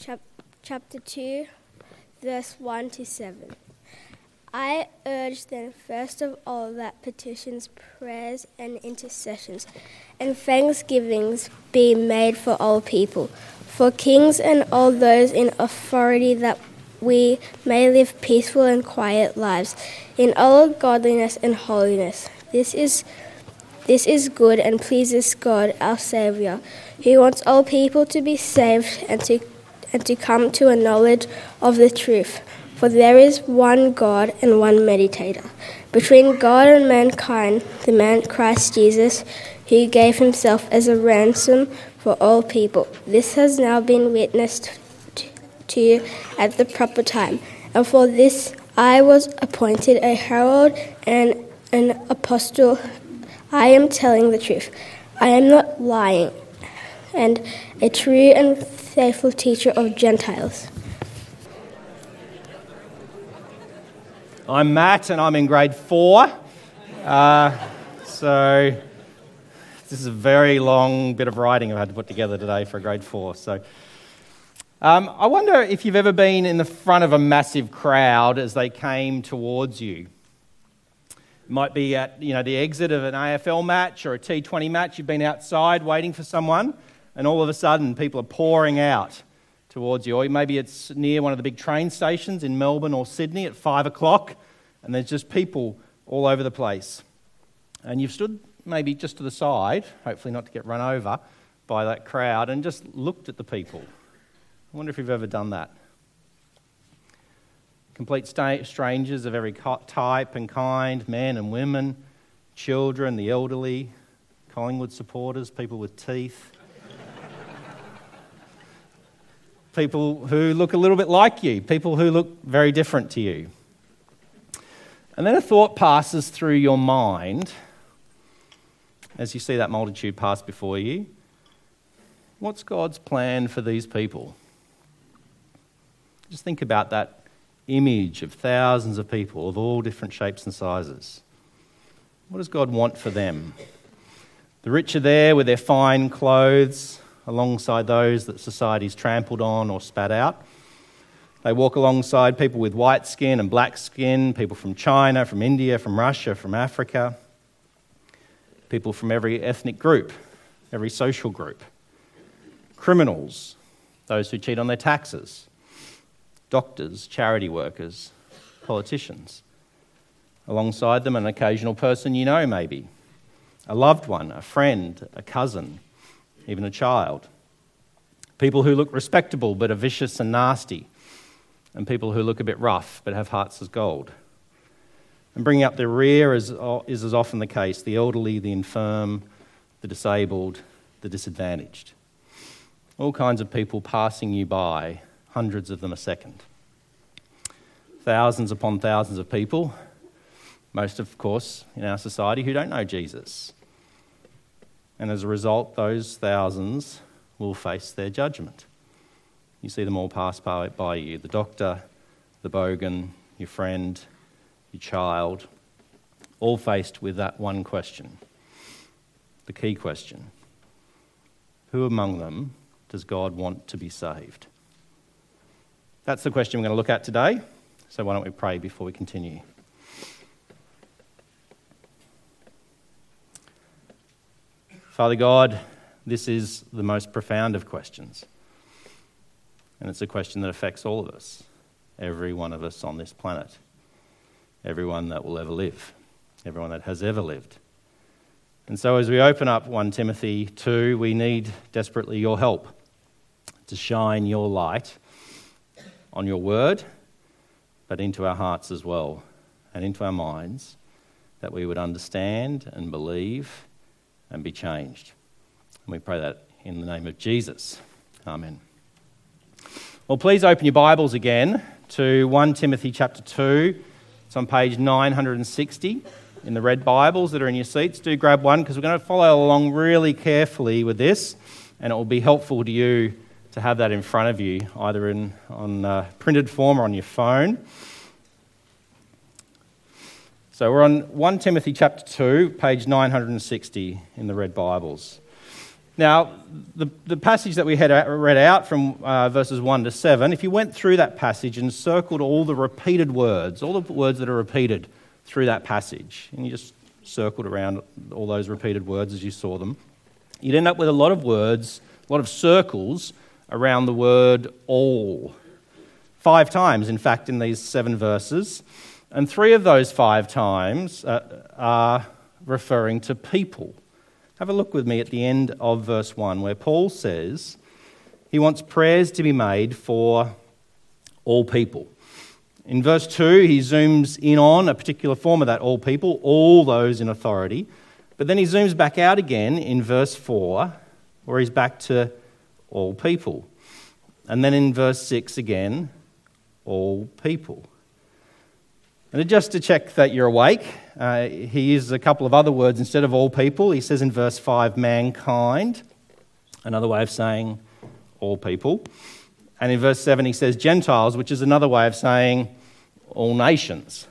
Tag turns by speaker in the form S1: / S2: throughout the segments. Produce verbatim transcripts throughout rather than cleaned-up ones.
S1: chap- chapter two, verse one to seven. I urge then, first of all, that petitions, prayers, and intercessions, and thanksgivings be made for all people, for kings and all those in authority, that we may live peaceful and quiet lives, in all godliness and holiness. This is this is good and pleases God, our Saviour, who wants all people to be saved and to and to come to a knowledge of the truth. For there is one God and one mediator between God and mankind, the man Christ Jesus, who gave himself as a ransom for all people. This has now been witnessed to you at the proper time, and for this I was appointed a herald and an apostle. I am telling the truth. I am not lying, and a true and faithful teacher of Gentiles.
S2: I'm Matt, and I'm in grade four. Uh, so this is a very long bit of writing I've had to put together today for grade four. So um, I wonder if you've ever been in the front of a massive crowd as they came towards you. It might be at you know the exit of an A F L match or a T twenty match. You've been outside waiting for someone, and all of a sudden people are pouring out towards you. Or maybe it's near one of the big train stations in Melbourne or Sydney at five o'clock, and there's just people all over the place. And you've stood maybe just to the side, hopefully not to get run over by that crowd, and just looked at the people. I wonder if you've ever done that. Complete sta- strangers of every type and kind, men and women, children, the elderly, Collingwood supporters, people with teeth. People who look a little bit like you, people who look very different to you. And then a thought passes through your mind as you see that multitude pass before you. What's God's plan for these people? Just think about that image of thousands of people of all different shapes and sizes. What does God want for them? The rich are there with their fine clothes, alongside those that society's trampled on or spat out. They walk alongside people with white skin and black skin, people from China, from India, from Russia, from Africa, people from every ethnic group, every social group, criminals, those who cheat on their taxes, doctors, charity workers, politicians. Alongside them, an occasional person you know maybe, a loved one, a friend, a cousin, even a child. People who look respectable but are vicious and nasty, and people who look a bit rough but have hearts as gold. And bringing up the rear is, is as often the case, the elderly, the infirm, the disabled, the disadvantaged. All kinds of people passing you by, hundreds of them a second. Thousands upon thousands of people, most of course in our society, who don't know Jesus. And as a result, those thousands will face their judgment. You see them all pass by, by you. The doctor, the bogan, your friend, your child, all faced with that one question. The key question. Who among them does God want to be saved? That's the question we're going to look at today. So why don't we pray before we continue? Father God, this is the most profound of questions. And it's a question that affects all of us, every one of us on this planet, everyone that will ever live, everyone that has ever lived. And so as we open up First Timothy two, we need desperately your help to shine your light on your word, but into our hearts as well, and into our minds, that we would understand and believe and be changed. And we pray that in the name of Jesus. Amen. Well, please open your Bibles again to First Timothy chapter two. It's on page nine sixty in the red Bibles that are in your seats. Do grab one because we're going to follow along really carefully with this, and it will be helpful to you to have that in front of you, either in on uh, printed form or on your phone. So we're on First Timothy chapter two, page nine sixty in the red Bibles. Now, the, the passage that we had read out from uh, verses one to seven, if you went through that passage and circled all the repeated words, all the words that are repeated through that passage, and you just circled around all those repeated words as you saw them, you'd end up with a lot of words, a lot of circles around the word all. Five times, in fact, in these seven verses, and three of those five times uh, are referring to people. Have a look with me at the end of verse one, where Paul says he wants prayers to be made for all people. In verse two, he zooms in on a particular form of that all people, all those in authority. But then he zooms back out again in verse four, where he's back to all people. And then in verse six again, all people. And just to check that you're awake, uh, he uses a couple of other words instead of all people. He says in verse five, mankind, another way of saying all people. And in verse seven, he says Gentiles, which is another way of saying all nations.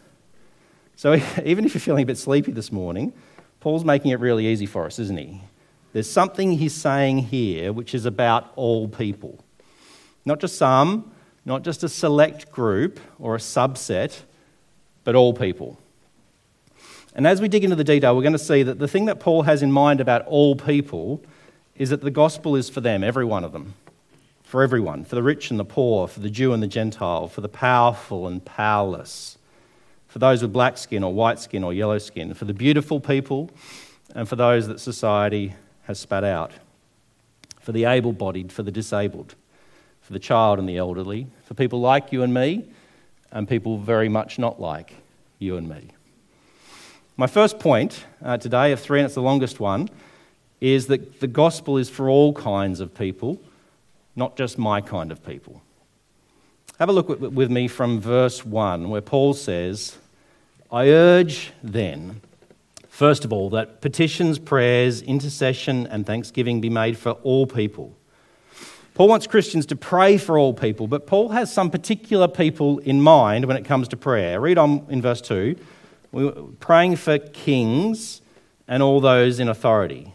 S2: So even if you're feeling a bit sleepy this morning, Paul's making it really easy for us, isn't he? There's something he's saying here which is about all people. Not just some, not just a select group or a subset, but all people. And as we dig into the detail, we're going to see that the thing that Paul has in mind about all people is that the gospel is for them, every one of them. For everyone, for the rich and the poor, for the Jew and the Gentile, for the powerful and powerless, for those with black skin or white skin or yellow skin, for the beautiful people and for those that society has spat out, for the able-bodied, for the disabled, for the child and the elderly, for people like you and me, and people very much not like you and me. My first point uh, today of three, and it's the longest one, is that the gospel is for all kinds of people, not just my kind of people. Have a look with me from verse one, where Paul says, I urge then, first of all, that petitions, prayers, intercession, and thanksgiving be made for all people. Paul wants Christians to pray for all people, but Paul has some particular people in mind when it comes to prayer. Read on in verse two. We're praying for kings and all those in authority.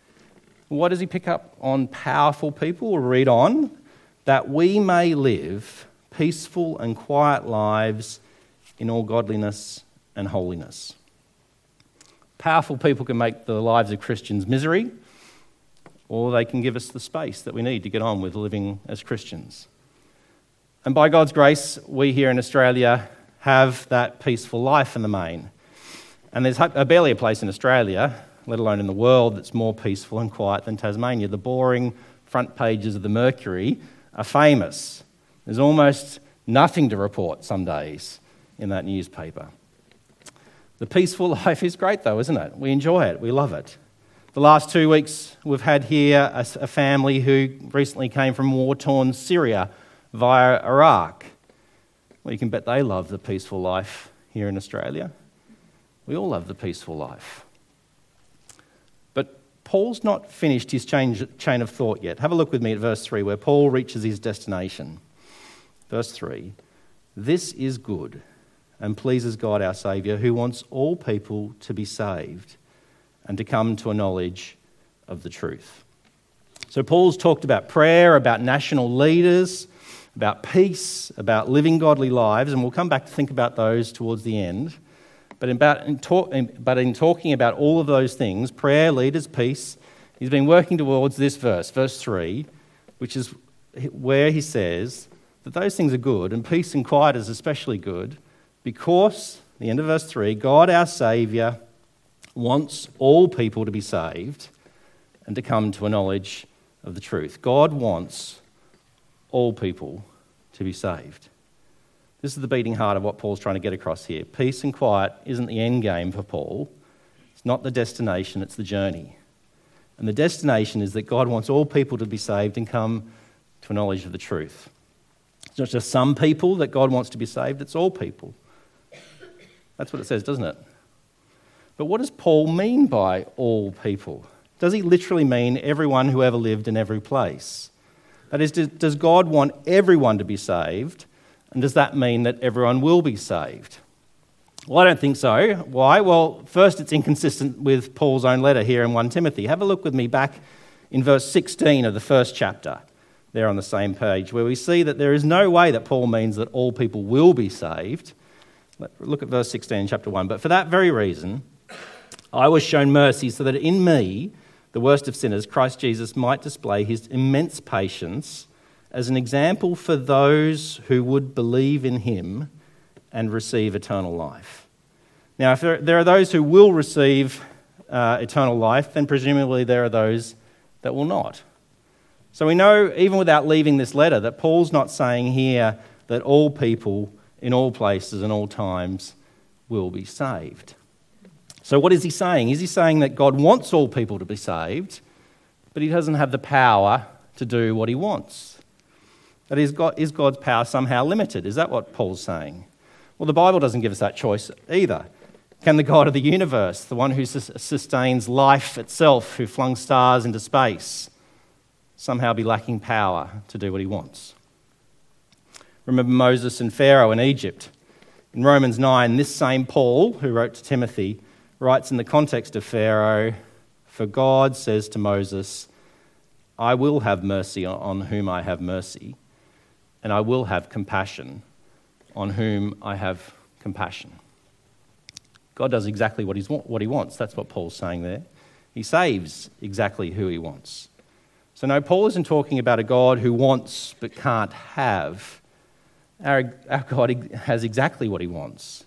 S2: What does he pick up on? Powerful people. We'll read on. That we may live peaceful and quiet lives in all godliness and holiness. Powerful people can make the lives of Christians misery, or they can give us the space that we need to get on with living as Christians. And by God's grace, we here in Australia have that peaceful life in the main. And there's barely a place in Australia, let alone in the world, that's more peaceful and quiet than Tasmania. The boring front pages of the Mercury are famous. There's almost nothing to report some days in that newspaper. The peaceful life is great though, isn't it? We enjoy it, we love it. The last two weeks we've had here a, a family who recently came from war-torn Syria via Iraq. Well, you can bet they love the peaceful life here in Australia. We all love the peaceful life. But Paul's not finished his chain, chain of thought yet. Have a look with me at verse three, where Paul reaches his destination. Verse three, this is good and pleases God our Saviour, who wants all people to be saved and to come to a knowledge of the truth. So Paul's talked about prayer, about national leaders, about peace, about living godly lives, and we'll come back to think about those towards the end. But in, about, in, talk, in, but in talking about all of those things, prayer, leaders, peace, he's been working towards this verse, verse three, which is where he says that those things are good, and peace and quiet is especially good, because, the end of verse three, God our Saviour wants all people to be saved and to come to a knowledge of the truth. God wants all people to be saved. This is the beating heart of what Paul's trying to get across here. Peace and quiet isn't the end game for Paul. It's not the destination, it's the journey. And the destination is that God wants all people to be saved and come to a knowledge of the truth. It's not just some people that God wants to be saved, it's all people. That's what it says, doesn't it? But what does Paul mean by all people? Does he literally mean everyone who ever lived in every place? That is, does God want everyone to be saved? And does that mean that everyone will be saved? Well, I don't think so. Why? Well, first, it's inconsistent with Paul's own letter here in First Timothy. Have a look with me back in verse sixteen of the first chapter, there on the same page, where we see that there is no way that Paul means that all people will be saved. Look at verse sixteen in chapter one. But for that very reason, I was shown mercy so that in me, the worst of sinners, Christ Jesus might display his immense patience as an example for those who would believe in him and receive eternal life. Now, if there, there are those who will receive uh, eternal life, then presumably there are those that will not. So we know, even without leaving this letter, that Paul's not saying here that all people in all places and all times will be saved. So what is he saying? Is he saying that God wants all people to be saved, but he doesn't have the power to do what he wants? That is, God, is God's power somehow limited? Is that what Paul's saying? Well, the Bible doesn't give us that choice either. Can the God of the universe, the one who sustains life itself, who flung stars into space, somehow be lacking power to do what he wants? Remember Moses and Pharaoh in Egypt. In Romans nine, this same Paul, who wrote to Timothy, writes in the context of Pharaoh, "For God says to Moses, I will have mercy on whom I have mercy, and I will have compassion on whom I have compassion." God does exactly what, he's, what he wants. That's what Paul's saying there. He saves exactly who he wants. So no, Paul isn't talking about a God who wants but can't have. Our, our God has exactly what he wants.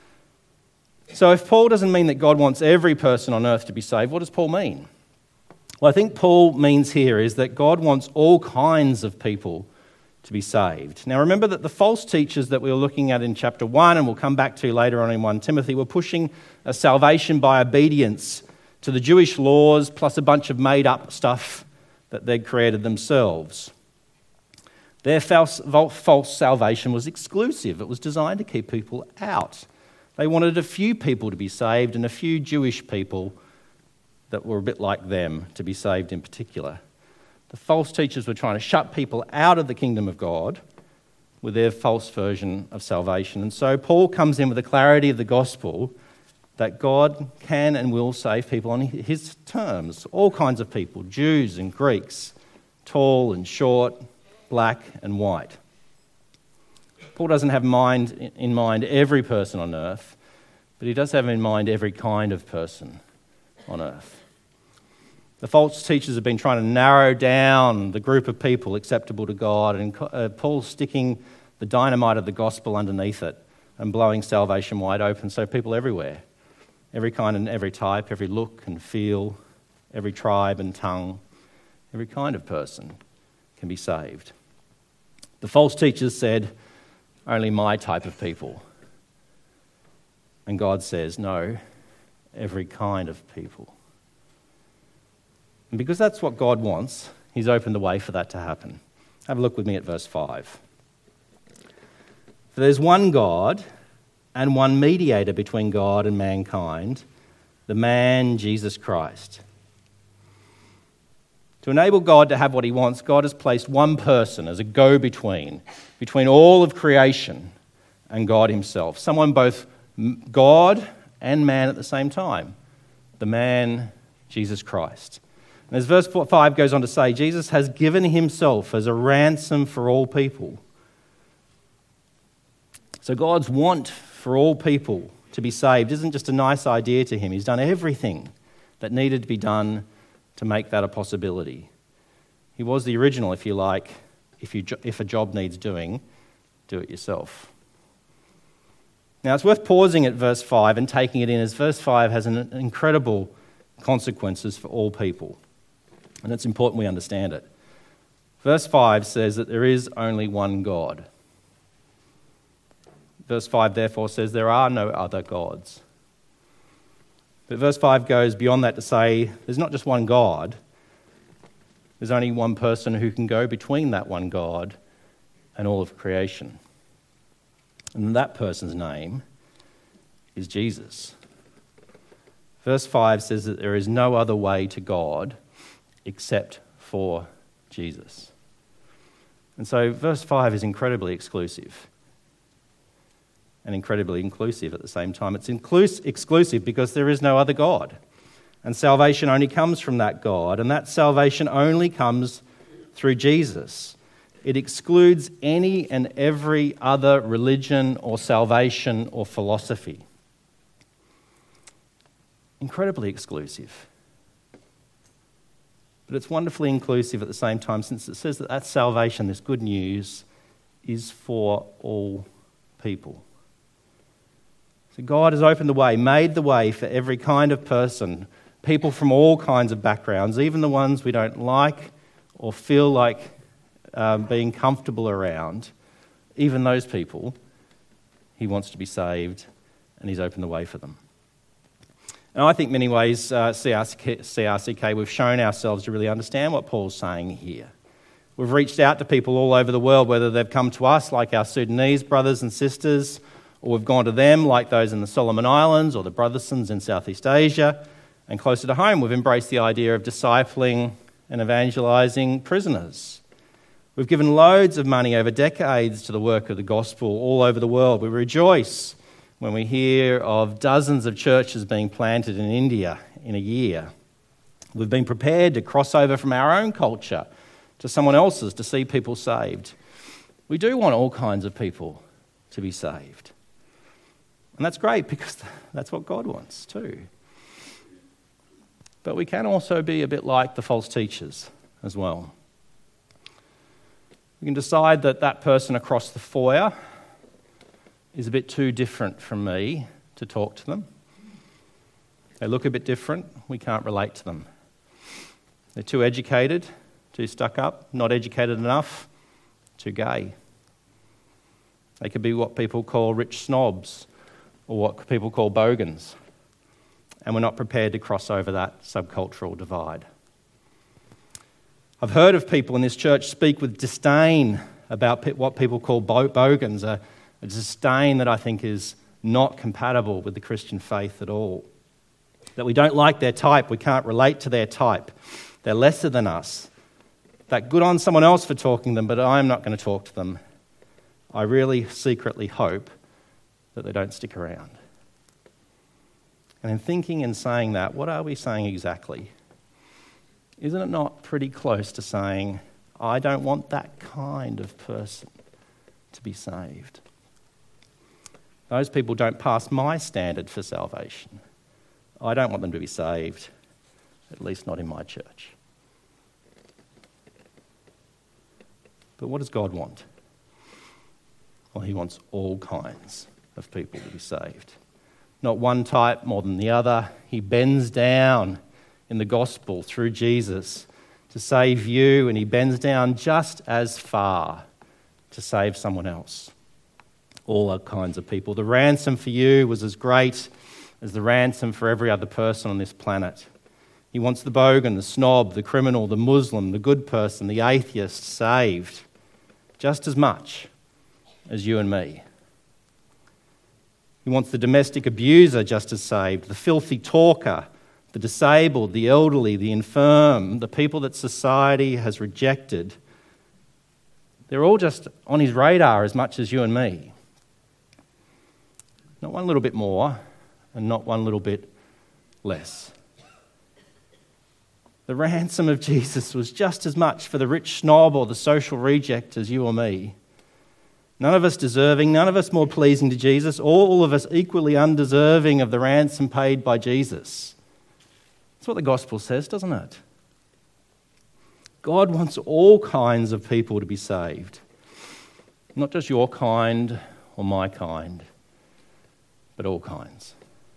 S2: So if Paul doesn't mean that God wants every person on earth to be saved, what does Paul mean? Well, I think Paul means here is that God wants all kinds of people to be saved. Now remember that the false teachers that we were looking at in chapter one, and we'll come back to later on in First Timothy, were pushing a salvation by obedience to the Jewish laws plus a bunch of made-up stuff that they'd created themselves. Their false, false salvation was exclusive. It was designed to keep people out. They wanted a few people to be saved and a few Jewish people that were a bit like them to be saved in particular. The false teachers were trying to shut people out of the kingdom of God with their false version of salvation. And so Paul comes in with the clarity of the gospel that God can and will save people on his terms. All kinds of people, Jews and Greeks, tall and short, black and white. Paul doesn't have mind in mind every person on earth, but he does have in mind every kind of person on earth. The false teachers have been trying to narrow down the group of people acceptable to God, and uh, Paul's sticking the dynamite of the gospel underneath it and blowing salvation wide open, so people everywhere, every kind and every type, every look and feel, every tribe and tongue, every kind of person can be saved. The false teachers said, only my type of people. And God says, no, every kind of people. And because that's what God wants, he's opened the way for that to happen. Have a look with me at verse five. For there's one God and one mediator between God and mankind, the man Jesus Christ. To enable God to have what he wants, God has placed one person as a go-between, between all of creation and God himself. Someone both God and man at the same time. The man, Jesus Christ. And as verse five goes on to say, Jesus has given himself as a ransom for all people. So God's want for all people to be saved isn't just a nice idea to him. He's done everything that needed to be done to make that a possibility. He was the original, if you like. If you if a job needs doing, do it yourself. Now it's worth pausing at verse five and taking it in, as verse five has an incredible consequences for all people. And it's important we understand it. Verse five says that there is only one God. Verse five therefore says there are no other gods. But verse five goes beyond that to say there's not just one God, there's only one person who can go between that one God and all of creation. And that person's name is Jesus. Verse five says that there is no other way to God except for Jesus. And so verse five is incredibly exclusive and incredibly inclusive at the same time. It's inclus- exclusive because there is no other God. And salvation only comes from that God, and that salvation only comes through Jesus. It excludes any and every other religion or salvation or philosophy. Incredibly exclusive. But it's wonderfully inclusive at the same time, since it says that that salvation, this good news, is for all people. So God has opened the way, made the way for every kind of person, people from all kinds of backgrounds, even the ones we don't like or feel like um, being comfortable around. Even those people, he wants to be saved, and he's opened the way for them. And I think in many ways, uh, C R C K, we've shown ourselves to really understand what Paul's saying here. We've reached out to people all over the world, whether they've come to us like our Sudanese brothers and sisters, or we've gone to them like those in the Solomon Islands or the Brothersons in Southeast Asia. And closer to home, we've embraced the idea of discipling and evangelising prisoners. We've given loads of money over decades to the work of the gospel all over the world. We rejoice when we hear of dozens of churches being planted in India in a year. We've been prepared to cross over from our own culture to someone else's to see people saved. We do want all kinds of people to be saved. And that's great, because that's what God wants too. But we can also be a bit like the false teachers as well. We can decide that that person across the foyer is a bit too different from me to talk to them. They look a bit different, we can't relate to them. They're too educated, too stuck up, not educated enough, too gay. They could be what people call rich snobs, or what people call bogans. And we're not prepared to cross over that subcultural divide. I've heard of people in this church speak with disdain about what people call bogans, a, a disdain that I think is not compatible with the Christian faith at all. That we don't like their type, we can't relate to their type. They're lesser than us. That good on someone else for talking to them, but I'm not going to talk to them. I really secretly hope that they don't stick around. And in thinking and saying that, what are we saying exactly? Isn't it not pretty close to saying, I don't want that kind of person to be saved? Those people don't pass my standard for salvation. I don't want them to be saved, at least not in my church. But what does God want? Well, he wants all kinds of people to be saved. Not one type more than the other. He bends down in the gospel through Jesus to save you, and he bends down just as far to save someone else. All kinds of people. The ransom for you was as great as the ransom for every other person on this planet. He wants the bogan, the snob, the criminal, the Muslim, the good person, the atheist saved just as much as you and me. He wants the domestic abuser just as saved, the filthy talker, the disabled, the elderly, the infirm, the people that society has rejected. They're all just on his radar as much as you and me. Not one little bit more and not one little bit less. The ransom of Jesus was just as much for the rich snob or the social reject as you or me. None of us deserving, none of us more pleasing to Jesus, all of us equally undeserving of the ransom paid by Jesus. That's what the gospel says, doesn't it? God wants all kinds of people to be saved. Not just your kind or my kind, but all kinds.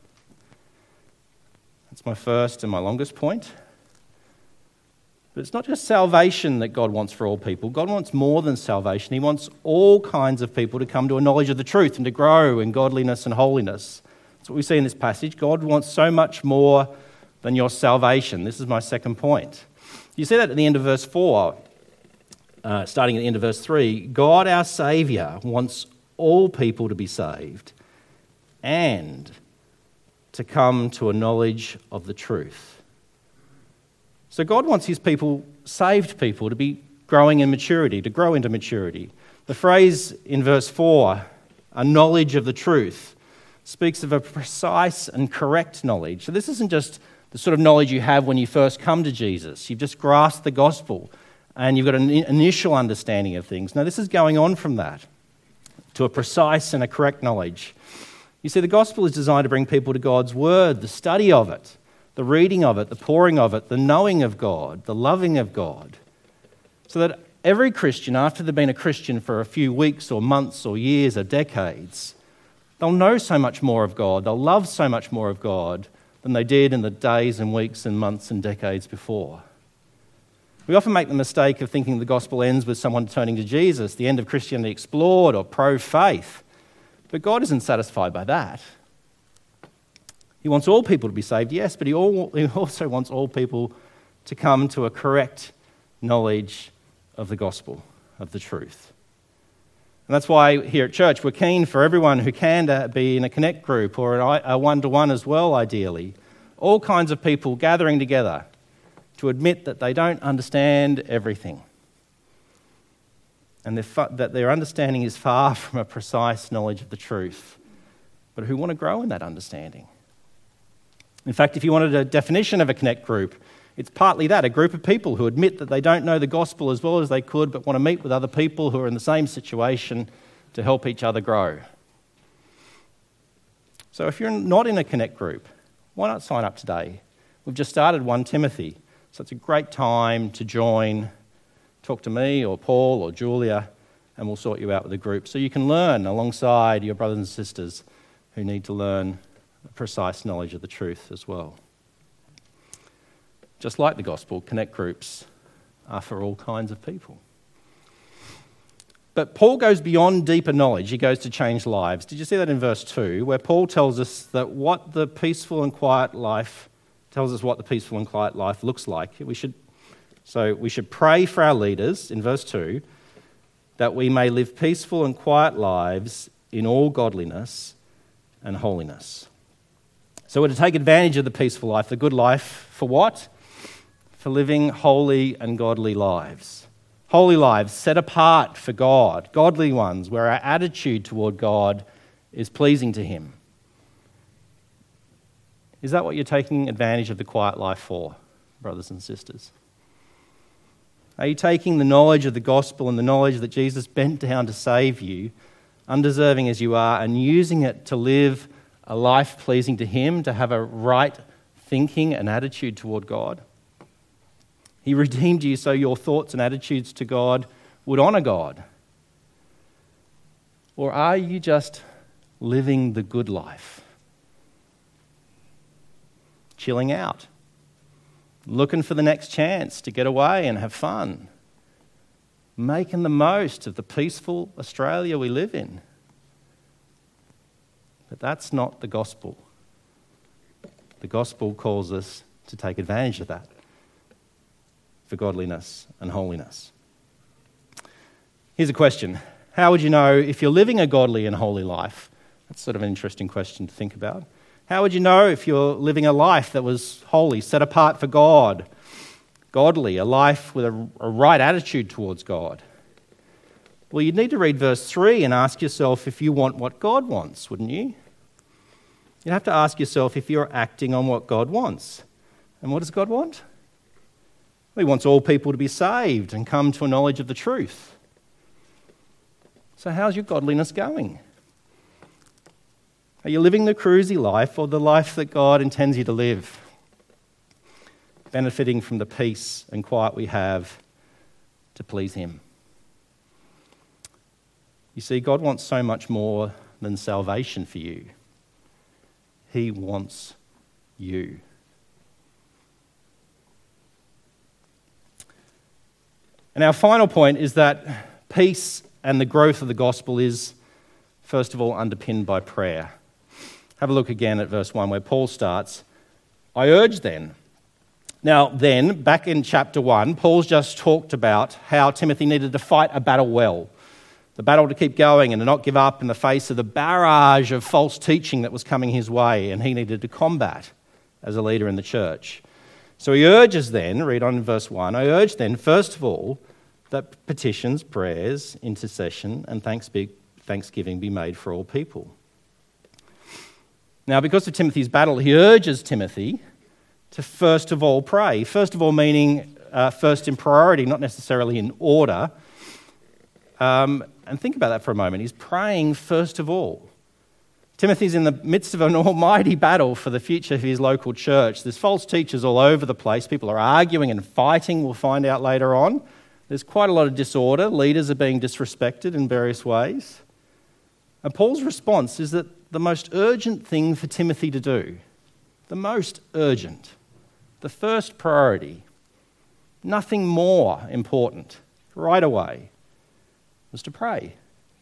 S2: That's my first and my longest point. But it's not just salvation that God wants for all people. God wants more than salvation. He wants all kinds of people to come to a knowledge of the truth and to grow in godliness and holiness. That's what we see in this passage. God wants so much more than your salvation. This is my second point. You see that at the end of verse four, uh, starting at the end of verse three. God, our Saviour, wants all people to be saved and to come to a knowledge of the truth. So God wants his people, saved people, to be growing in maturity, to grow into maturity. The phrase in verse four, a knowledge of the truth, speaks of a precise and correct knowledge. So this isn't just the sort of knowledge you have when you first come to Jesus. You've just grasped the gospel and you've got an initial understanding of things. Now, this is going on from that to a precise and a correct knowledge. You see, the gospel is designed to bring people to God's word, the study of it, the reading of it, the pouring of it, the knowing of God, the loving of God, so that every Christian, after they've been a Christian for a few weeks or months or years or decades, they'll know so much more of God, they'll love so much more of God than they did in the days and weeks and months and decades before. We often make the mistake of thinking the gospel ends with someone turning to Jesus, the end of Christianity explored or pro-faith. But God isn't satisfied by that. He wants all people to be saved, yes, but he also wants all people to come to a correct knowledge of the gospel, of the truth. And that's why here at church we're keen for everyone who can to be in a connect group or a one-to-one as well, ideally. All kinds of people gathering together to admit that they don't understand everything and that their understanding is far from a precise knowledge of the truth, but who want to grow in that understanding. In fact, if you wanted a definition of a connect group, it's partly that, a group of people who admit that they don't know the gospel as well as they could, but want to meet with other people who are in the same situation to help each other grow. So if you're not in a connect group, why not sign up today? We've just started First Timothy, so it's a great time to join. Talk to me or Paul or Julia, and we'll sort you out with a group so you can learn alongside your brothers and sisters who need to learn a precise knowledge of the truth as well. Just like the gospel, connect groups are for all kinds of people. But Paul goes beyond deeper knowledge. He goes to change lives. Did you see that in verse two, where Paul tells us that what the peaceful and quiet life tells us what the peaceful and quiet life looks like. We should, so we should pray for our leaders, in verse two, that we may live peaceful and quiet lives in all godliness and holiness. So we're to take advantage of the peaceful life, the good life, for what? For living holy and godly lives. Holy lives set apart for God, godly ones, where our attitude toward God is pleasing to Him. Is that what you're taking advantage of the quiet life for, brothers and sisters? Are you taking the knowledge of the gospel and the knowledge that Jesus bent down to save you, undeserving as you are, and using it to live a life pleasing to Him, to have a right thinking and attitude toward God? He redeemed you so your thoughts and attitudes to God would honour God. Or are you just living the good life? Chilling out, looking for the next chance to get away and have fun, making the most of the peaceful Australia we live in. But that's not the gospel. The gospel calls us to take advantage of that for godliness and holiness. Here's a question. How would you know if you're living a godly and holy life? That's sort of an interesting question to think about. How would you know if you're living a life that was holy, set apart for God, godly, a life with a, a right attitude towards God? Well, you'd need to read verse three and ask yourself if you want what God wants, wouldn't you? You'd have to ask yourself if you're acting on what God wants. And what does God want? Well, He wants all people to be saved and come to a knowledge of the truth. So how's your godliness going? Are you living the cruisy life or the life that God intends you to live? Benefiting from the peace and quiet we have to please Him. You see, God wants so much more than salvation for you. He wants you. And our final point is that peace and the growth of the gospel is, first of all, underpinned by prayer. Have a look again at verse one where Paul starts, I urge then. Now then, back in chapter one, Paul's just talked about how Timothy needed to fight a battle well. The battle to keep going and to not give up in the face of the barrage of false teaching that was coming his way, and he needed to combat as a leader in the church. So he urges then, read on in verse one, I urge then, first of all, that petitions, prayers, intercession, and thanksgiving be made for all people. Now, because of Timothy's battle, he urges Timothy to first of all pray. First of all meaning uh, first in priority, not necessarily in order. Um, and think about that for a moment. He's praying first of all. Timothy's in the midst of an almighty battle for the future of his local church. There's false teachers all over the place. People are arguing and fighting, we'll find out later on. There's quite a lot of disorder. Leaders are being disrespected in various ways. And Paul's response is that the most urgent thing for Timothy to do, the most urgent, the first priority, nothing more important, right away, was to pray.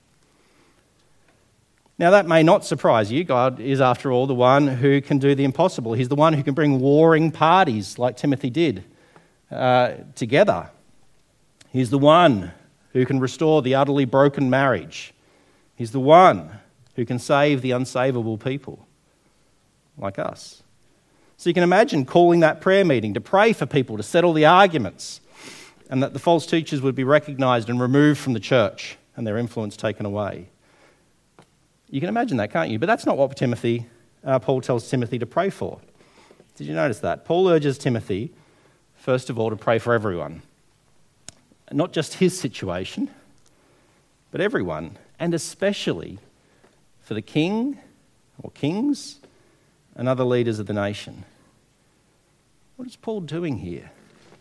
S2: Now, that may not surprise you. God is, after all, the one who can do the impossible. He's the one who can bring warring parties, like Timothy did, uh, together. He's the one who can restore the utterly broken marriage. He's the one who can save the unsavable people, like us. So you can imagine calling that prayer meeting to pray for people, to settle the arguments, and that the false teachers would be recognised and removed from the church and their influence taken away. You can imagine that, can't you? But that's not what Timothy, uh, Paul tells Timothy to pray for. Did you notice that? Paul urges Timothy, first of all, to pray for everyone. Not just his situation, but everyone, and especially for the king or kings and other leaders of the nation. What is Paul doing here?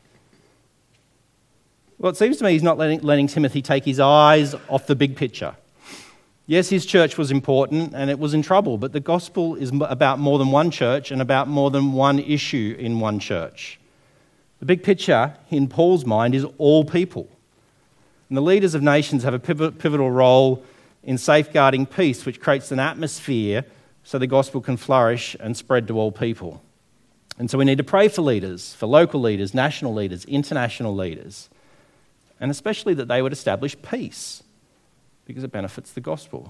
S2: Well, it seems to me he's not letting, letting Timothy take his eyes off the big picture. Yes, his church was important and it was in trouble, but the gospel is about more than one church and about more than one issue in one church. The big picture, in Paul's mind, is all people. And the leaders of nations have a pivotal role in safeguarding peace, which creates an atmosphere so the gospel can flourish and spread to all people. And so we need to pray for leaders, for local leaders, national leaders, international leaders, and especially that they would establish peace, because it benefits the gospel.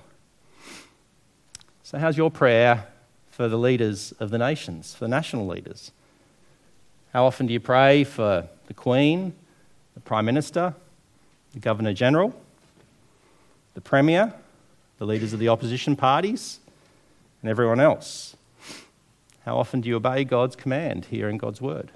S2: So how's your prayer for the leaders of the nations, for the national leaders? How often do you pray for the Queen, the Prime Minister, the Governor-General, the Premier, the leaders of the opposition parties, and everyone else? How often do you obey God's command here in God's Word?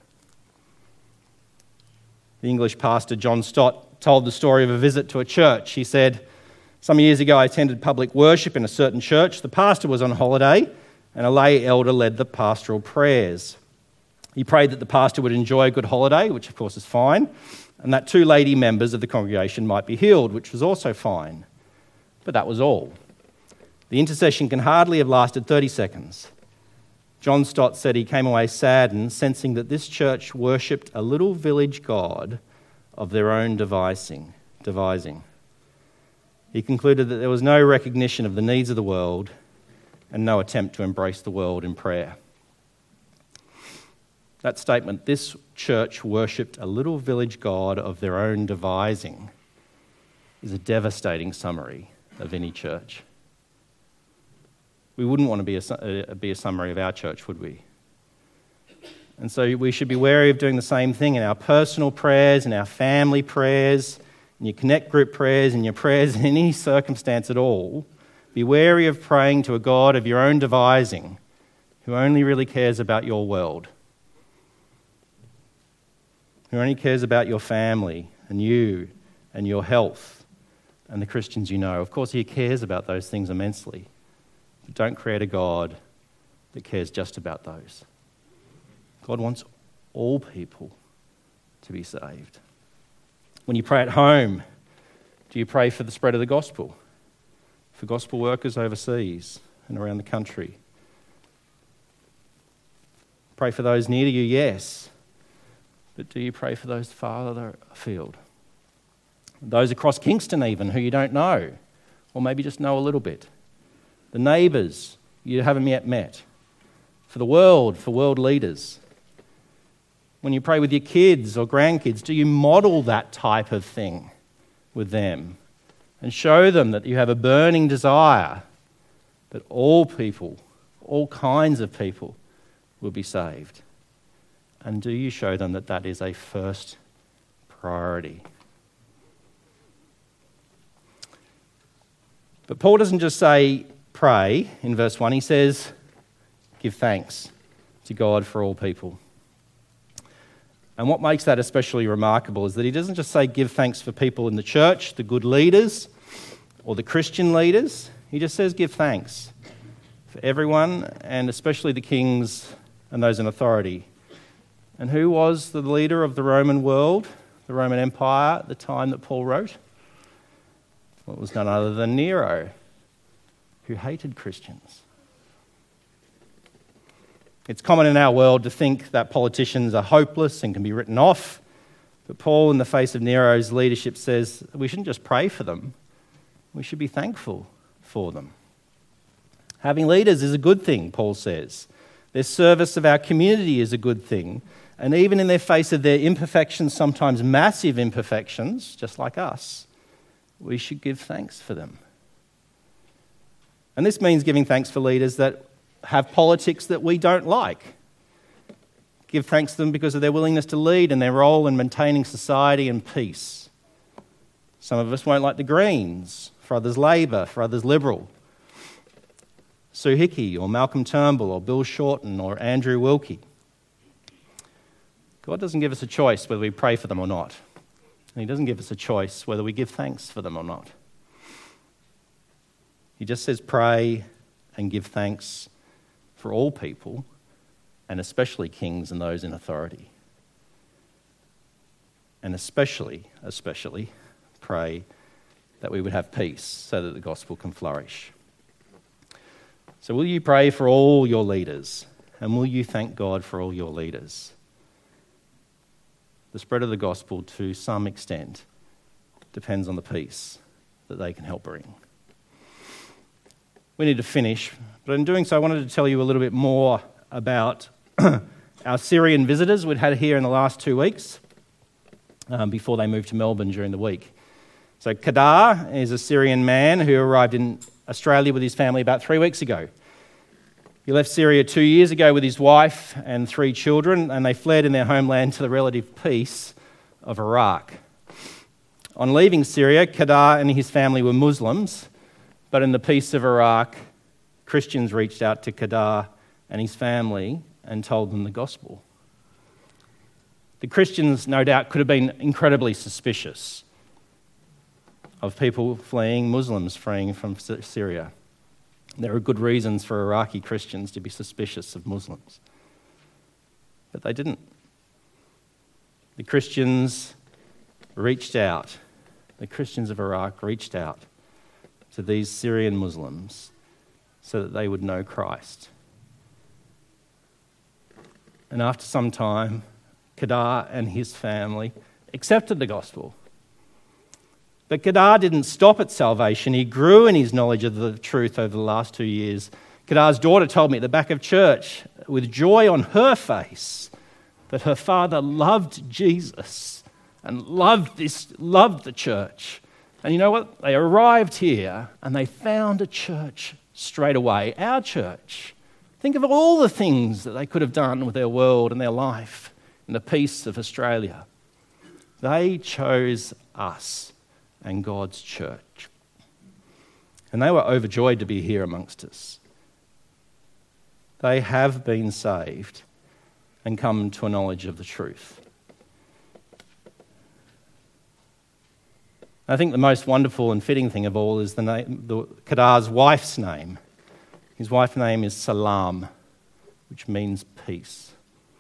S2: The English pastor John Stott told the story of a visit to a church. He said, "Some years ago I attended public worship in a certain church. The pastor was on holiday and a lay elder led the pastoral prayers. He prayed that the pastor would enjoy a good holiday, which of course is fine, and that two lady members of the congregation might be healed, which was also fine. But that was all. The intercession can hardly have lasted thirty seconds. John Stott said he came away saddened, sensing that this church worshipped a little village god of their own devising. devising. He concluded that there was no recognition of the needs of the world and no attempt to embrace the world in prayer." That statement, "this church worshipped a little village god of their own devising," is a devastating summary of any church. We wouldn't want to be a, be a summary of our church, would we? And so we should be wary of doing the same thing in our personal prayers, in our family prayers, in your connect group prayers, in your prayers in any circumstance at all. Be wary of praying to a God of your own devising who only really cares about your world, who only cares about your family and you and your health and the Christians you know. Of course, he cares about those things immensely. But don't create a God that cares just about those. God wants all people to be saved. When you pray at home, do you pray for the spread of the gospel? For gospel workers overseas and around the country? Pray for those near to you, yes. But do you pray for those farther afield? Those across Kingston even, who you don't know, or maybe just know a little bit. The neighbours you haven't yet met. For the world, for world leaders. When you pray with your kids or grandkids, do you model that type of thing with them and show them that you have a burning desire that all people, all kinds of people will be saved? And do you show them that that is a first priority? But Paul doesn't just say pray in verse one. He says give thanks to God for all people. And what makes that especially remarkable is that he doesn't just say give thanks for people in the church, the good leaders, or the Christian leaders. He just says give thanks for everyone, and especially the kings and those in authority. And who was the leader of the Roman world, the Roman Empire at the time that Paul wrote? Well, it was none other than Nero, who hated Christians. It's common in our world to think that politicians are hopeless and can be written off. But Paul, in the face of Nero's leadership, says we shouldn't just pray for them, we should be thankful for them. Having leaders is a good thing, Paul says. Their service of our community is a good thing. And even in their face of their imperfections, sometimes massive imperfections, just like us, we should give thanks for them. And this means giving thanks for leaders that have politics that we don't like. Give thanks to them because of their willingness to lead and their role in maintaining society and peace. Some of us won't like the Greens, for others Labor, for others Liberal. Sue Hickey or Malcolm Turnbull or Bill Shorten or Andrew Wilkie. God doesn't give us a choice whether we pray for them or not. And he doesn't give us a choice whether we give thanks for them or not. He just says pray and give thanks for all people, and especially kings and those in authority. And especially, especially pray that we would have peace so that the gospel can flourish. So will you pray for all your leaders? And will you thank God for all your leaders? The spread of the gospel, to some extent, depends on the peace that they can help bring. We need to finish, but in doing so, I wanted to tell you a little bit more about our Syrian visitors we'd had here in the last two weeks um, before they moved to Melbourne during the week. So Kadar is a Syrian man who arrived in Australia with his family about three weeks ago. He left Syria two years ago with his wife and three children, and they fled in their homeland to the relative peace of Iraq. On leaving Syria, Kadar and his family were Muslims, but in the peace of Iraq, Christians reached out to Kadar and his family and told them the gospel. The Christians, no doubt, could have been incredibly suspicious of people fleeing, Muslims fleeing from Syria. There are good reasons for Iraqi Christians to be suspicious of Muslims. But they didn't. The Christians reached out. The Christians of Iraq reached out to these Syrian Muslims so that they would know Christ. And after some time, Kadar and his family accepted the gospel. But Kadar didn't stop at salvation. He grew in his knowledge of the truth over the last two years. Kadar's daughter told me at the back of church, with joy on her face, that her father loved Jesus and loved this, loved the church. And you know what? They arrived here and they found a church straight away, our church. Think of all the things that they could have done with their world and their life in the peace of Australia. They chose us and God's church. And they were overjoyed to be here amongst us. They have been saved and come to a knowledge of the truth. I think the most wonderful and fitting thing of all is the name, the Kadar's wife's name. His wife's name is Salam, which means peace.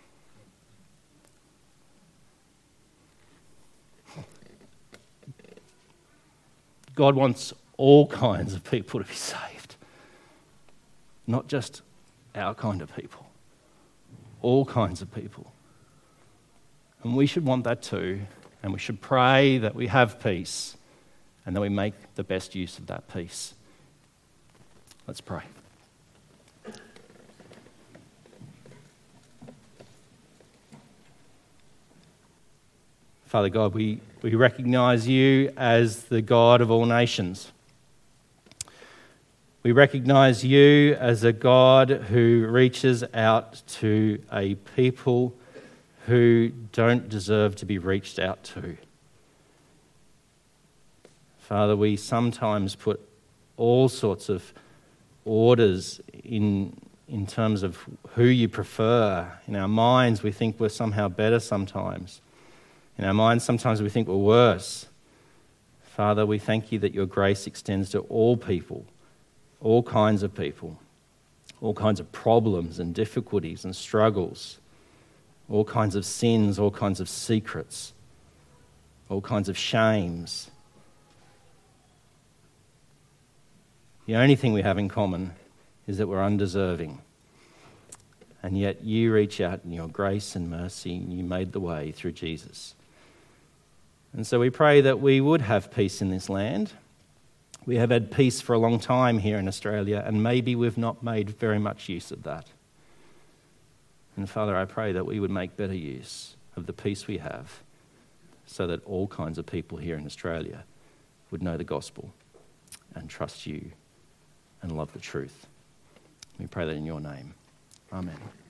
S2: God wants all kinds of people to be saved, not just our kind of people, all kinds of people. And we should want that too, and we should pray that we have peace and that we make the best use of that peace. Let's pray. Father God, we, we recognise you as the God of all nations. We recognise you as a God who reaches out to a people who don't deserve to be reached out to. Father, we sometimes put all sorts of orders in, in terms of who you prefer. In our minds, we think we're somehow better sometimes. In our minds, sometimes we think we're worse. Father, we thank you that your grace extends to all people, all kinds of people, all kinds of problems and difficulties and struggles, all kinds of sins, all kinds of secrets, all kinds of shames. The only thing we have in common is that we're undeserving. And yet you reach out in your grace and mercy, and you made the way through Jesus. And so we pray that we would have peace in this land. We have had peace for a long time here in Australia, and maybe we've not made very much use of that. And Father, I pray that we would make better use of the peace we have, so that all kinds of people here in Australia would know the gospel and trust you and love the truth. We pray that in your name. Amen.